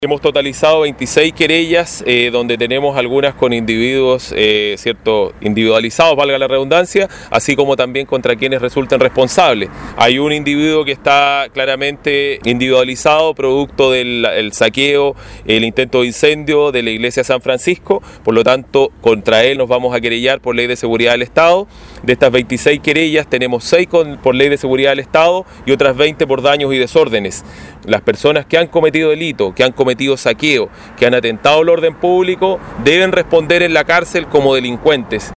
Hemos totalizado 26 querellas, donde tenemos algunas con individuos individualizados, valga la redundancia, así como también contra quienes resulten responsables. Hay un individuo que está claramente individualizado, producto del saqueo, el intento de incendio de la iglesia de San Francisco, por lo tanto contra él nos vamos a querellar por ley de seguridad del Estado. De estas 26 querellas tenemos 6 por ley de seguridad del Estado y otras 20 por daños y desórdenes. Las personas que han cometido delito, que han cometido saqueo, que han atentado al orden público, deben responder en la cárcel como delincuentes.